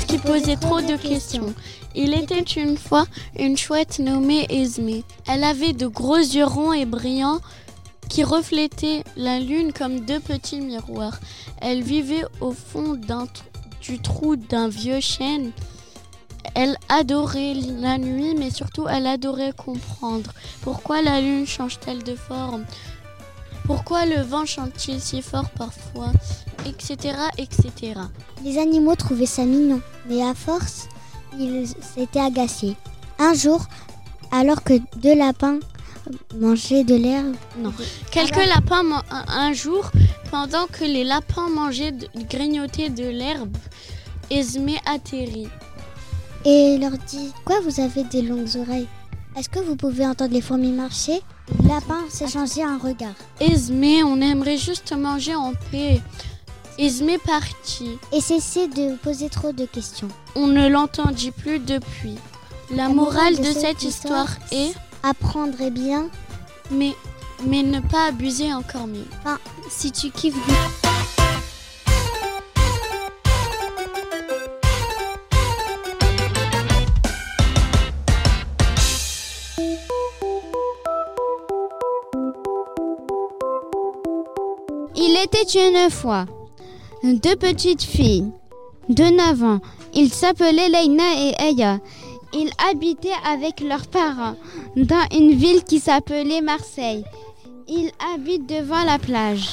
chouette qui posait trop de questions. Il était une fois une chouette nommée Esmée. Elle avait de gros yeux ronds et brillants qui reflétaient la lune comme deux petits miroirs. Elle vivait au fond du trou d'un vieux chêne. Elle adorait la nuit, mais surtout elle adorait comprendre. Pourquoi la lune change-t-elle de forme ? Pourquoi le vent chante-t-il si fort parfois ? Etc., etc. Les animaux trouvaient ça mignon, mais à force, ils s'étaient agacés. Un jour, alors que deux lapins mangeaient de l'herbe... Quelques lapins, un jour, pendant que les lapins grignotaient de l'herbe, Esmée atterrit. Et leur dit « Quoi, vous avez des longues oreilles ? Est-ce que vous pouvez entendre les fourmis marcher ?» Le lapin s'échangeait un regard. Esmée, on aimerait juste manger en paix. Esmée partit. Et cessait de poser trop de questions. On ne l'entendit plus depuis. La morale de cette histoire est... Apprendre est bien, mais ne pas abuser encore mieux. Enfin, si tu kiffes Il était une fois deux petites filles de 9 ans. Ils s'appelaient Leïna et Aya. Ils habitaient avec leurs parents dans une ville qui s'appelait Marseille. Ils habitent devant la plage.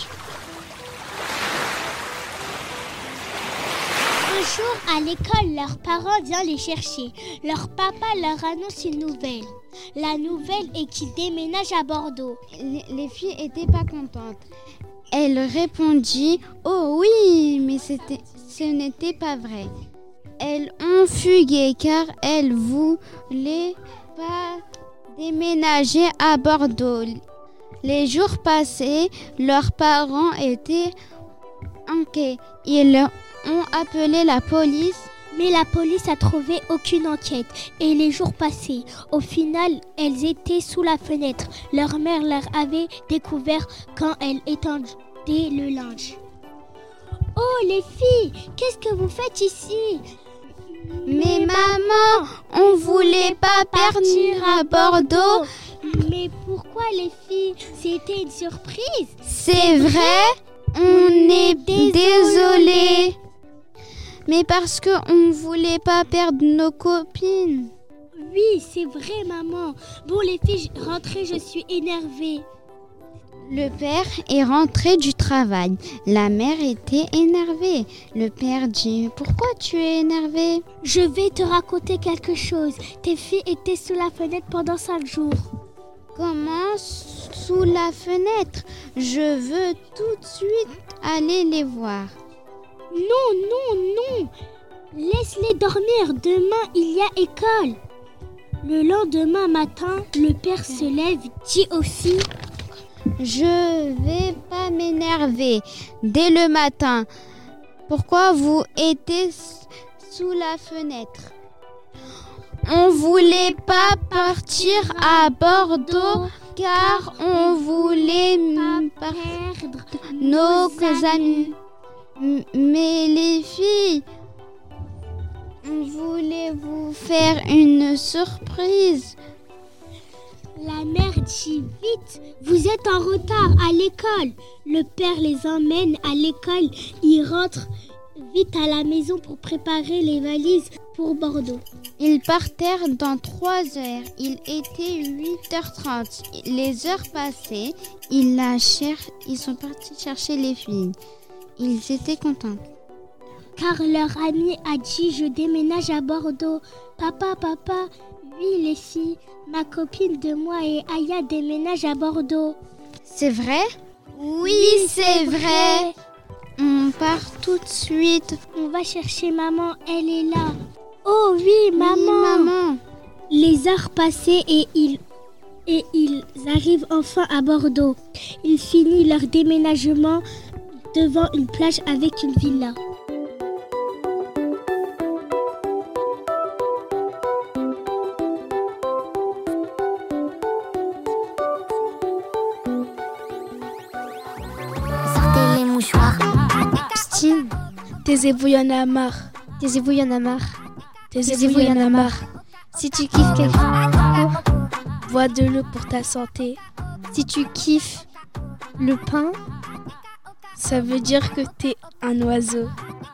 Un jour, à l'école, leurs parents viennent les chercher. Leur papa leur annonce une nouvelle. La nouvelle est qu'ils déménagent à Bordeaux. Les filles n'étaient pas contentes. Elle répondit « Oh oui, mais ce n'était pas vrai. » Elles ont fugué car elles voulaient pas déménager à Bordeaux. Les jours passaient, leurs parents étaient inquiets. Ils ont appelé la police. Mais la police a trouvé aucune enquête et les jours passaient. Au final, elles étaient sous la fenêtre. Leur mère leur avait découvert quand elles étendaient le linge. « Oh les filles, qu'est-ce que vous faites ici ?» Mais maman, on voulait pas partir à Bordeaux. Mais pourquoi les filles ? C'était une surprise. C'est vrai, on est désolé. Mais parce qu'on voulait pas perdre nos copines. Oui, c'est vrai maman. Bon les filles, rentrez, je suis énervée. Le père est rentré du travail. La mère était énervée. Le père dit « Pourquoi tu es énervée ?» Je vais te raconter quelque chose. Tes filles étaient sous la fenêtre pendant 5 jours. Comment sous la fenêtre ? Je veux tout de suite aller les voir. Non. Laisse-les dormir. Demain, il y a école. Le lendemain matin, le père se lève, dit aux filles « Je vais pas m'énerver dès le matin. Pourquoi vous étiez sous la fenêtre ? On voulait pas partir à Bordeaux car on voulait pas perdre nos amis. Mais les filles, on voulait vous faire une surprise. » La mère dit « Vite, vous êtes en retard à l'école !» Le père les emmène à l'école. Ils rentrent vite à la maison pour préparer les valises pour Bordeaux. Ils partèrent dans 3 heures. Il était 8h30. Les heures passaient. Ils sont partis chercher les filles. Ils étaient contents. Car leur ami a dit « Je déménage à Bordeaux. Papa, oui les filles, ma copine de moi et Aya déménagent à Bordeaux. » C'est vrai ? Oui, c'est vrai. On part tout de suite. On va chercher maman, elle est là. Oh oui, maman. Oui, maman. Les heures passaient et ils arrivent enfin à Bordeaux. Ils finissent leur déménagement devant une plage avec une villa. Taisez-vous, y en a marre. Taisez-vous, y en a marre. Taisez-vous, y en a marre. Si tu kiffes quelque Bois de l'eau pour ta santé. si tu kiffes le pain, Ça veut dire que t'es un oiseau.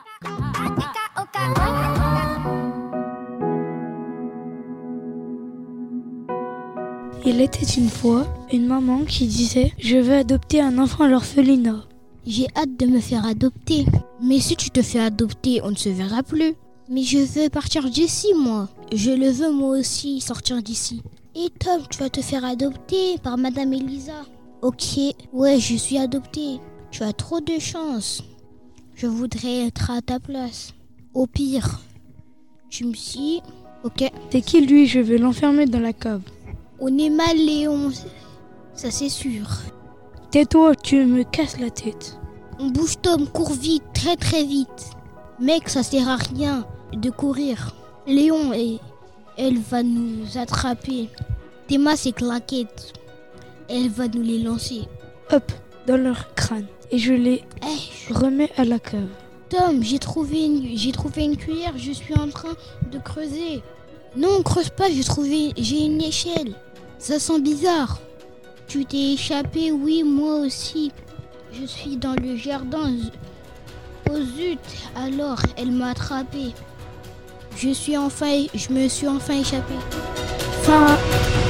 Il était une fois une maman qui disait « Je veux adopter un enfant à l'orphelinat ». J'ai hâte de me faire adopter. Mais si tu te fais adopter, on ne se verra plus. Mais je veux partir d'ici, moi. Je le veux, moi aussi, sortir d'ici. Et Tom, tu vas te faire adopter par Madame Elisa. Ok, ouais, je suis adoptée. Tu as trop de chance. Je voudrais être à ta place. Au pire, tu me suis. Ok. C'est qui lui? Je vais l'enfermer dans la cave. On est mal, Léon. Ça, c'est sûr. Tais-toi, tu me casses la tête. On bouge, Tom, cours vite, très très vite. Mec, ça sert à rien de courir. Léon, elle va nous attraper. Théma, c'est claquettes. Elle va nous les lancer. Hop, dans leur crâne. Et je les Hey, remets à la cave. Tom, j'ai trouvé une cuillère, je suis en train de creuser. Non, creuse pas, j'ai une échelle. Ça sent bizarre. Tu t'es échappé, oui, moi aussi. Je suis dans le jardin. Oh zut, alors elle m'a attrapé. Je me suis enfin échappé. Fin.